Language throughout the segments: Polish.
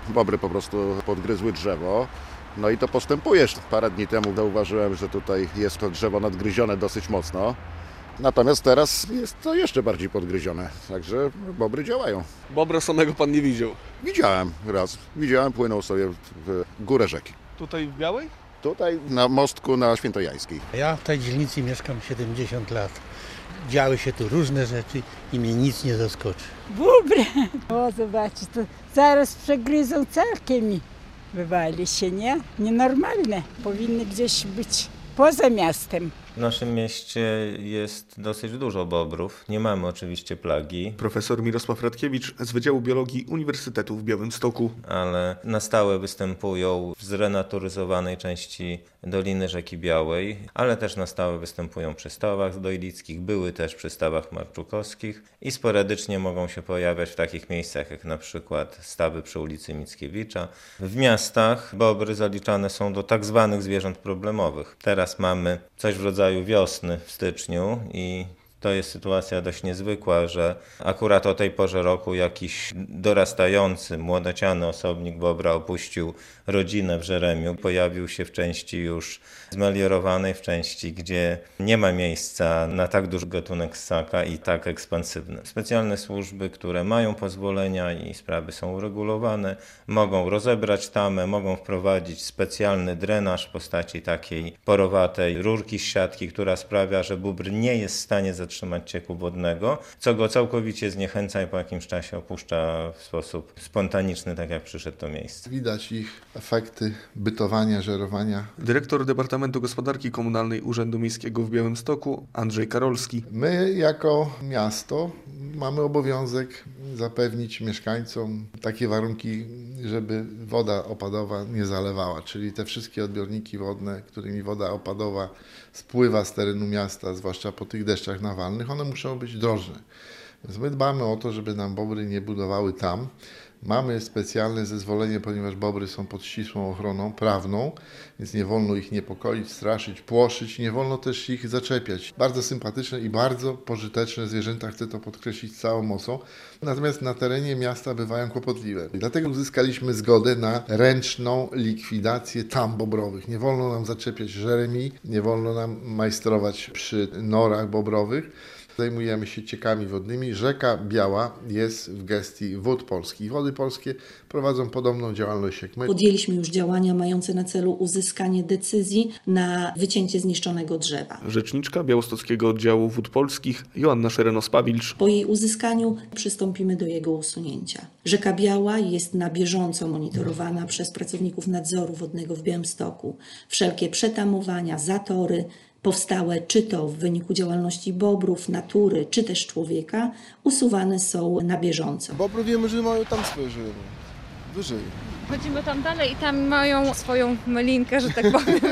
Bobry po prostu podgryzły drzewo. No i to postępuje. Parę dni temu zauważyłem, że tutaj jest to drzewo nadgryzione dosyć mocno. Natomiast teraz jest to jeszcze bardziej podgryzione. Także bobry działają. Bobra samego pan nie widział? Widziałem raz. Widziałem, płynął sobie w górę rzeki. Tutaj w Białej? Tutaj na mostku na Świętojańskiej. Ja w tej dzielnicy mieszkam 70 lat. Działy się tu różne rzeczy i mnie nic nie zaskoczy. Bobry! O, zobaczcie, to zaraz przegryzą całkiem i wywali się, nie? Nienormalne. Powinny gdzieś być poza miastem. W naszym mieście jest dosyć dużo bobrów. Nie mamy oczywiście plagi, Profesor Mirosław Radkiewicz z Wydziału Biologii Uniwersytetu w Białymstoku. ale na stałe występują w zrenaturyzowanej części Doliny Rzeki Białej, ale też na stałe występują przy stawach dojlickich, były też przy stawach marczukowskich i sporadycznie mogą się pojawiać w takich miejscach jak na przykład stawy przy ulicy Mickiewicza. W miastach bobry zaliczane są do tak zwanych zwierząt problemowych. Teraz mamy coś w rodzaju wiosny w styczniu i to jest sytuacja dość niezwykła, że akurat o tej porze roku jakiś dorastający, młodociany osobnik bobra opuścił rodzinę w Żeremiu. Pojawił się w części już zmeliorowanej, w części, gdzie nie ma miejsca na tak duży gatunek ssaka i tak ekspansywny. Specjalne służby, które mają pozwolenia i sprawy są uregulowane, mogą rozebrać tamę, mogą wprowadzić specjalny drenaż w postaci takiej porowatej rurki z siatki, która sprawia, że bóbr nie jest w stanie zatrzymać cieku wodnego, co go całkowicie zniechęca i po jakimś czasie opuszcza w sposób spontaniczny, tak jak przyszedł to miejsce. Widać ich efekty bytowania, żerowania. Dyrektor Departamentu Gospodarki Komunalnej Urzędu Miejskiego w Białymstoku Andrzej Karolski. My jako miasto mamy obowiązek zapewnić mieszkańcom takie warunki, żeby woda opadowa nie zalewała, czyli te wszystkie odbiorniki wodne, którymi woda opadowa spływa z terenu miasta, zwłaszcza po tych deszczach nawalnych, one muszą być drożne. Więc my dbamy o to, żeby nam bobry nie budowały tam. Mamy specjalne zezwolenie, ponieważ bobry są pod ścisłą ochroną prawną, więc nie wolno ich niepokoić, straszyć, płoszyć, nie wolno też ich zaczepiać. Bardzo sympatyczne i bardzo pożyteczne zwierzęta, chcę to podkreślić z całą mocą. Natomiast na terenie miasta bywają kłopotliwe. Dlatego uzyskaliśmy zgodę na ręczną likwidację tam bobrowych. Nie wolno nam zaczepiać żeremi, nie wolno nam majstrować przy norach bobrowych. Zajmujemy się ciekami wodnymi. Rzeka Biała jest w gestii Wód Polskich. Wody Polskie prowadzą podobną działalność jak my. Podjęliśmy już działania mające na celu uzyskanie decyzji na wycięcie zniszczonego drzewa. Rzeczniczka Białostockiego Oddziału Wód Polskich Joanna Szereno-Spawilcz. Po jej uzyskaniu przystąpimy do jego usunięcia. Rzeka Biała jest na bieżąco monitorowana przez pracowników nadzoru wodnego w Białymstoku. Wszelkie przetamowania, zatory powstałe czy to w wyniku działalności bobrów, natury, czy też człowieka, usuwane są na bieżąco. Bobry wiemy, że mają tam swoje żeremy, wyżej. Chodzimy tam dalej i tam mają swoją melinkę, że tak powiem.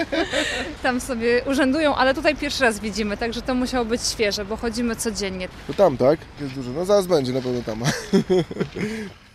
Tam sobie urzędują, ale tutaj pierwszy raz widzimy, także to musiało być świeże, bo chodzimy codziennie. To tam, tak? Jest dużo. No zaraz będzie na pewno tam.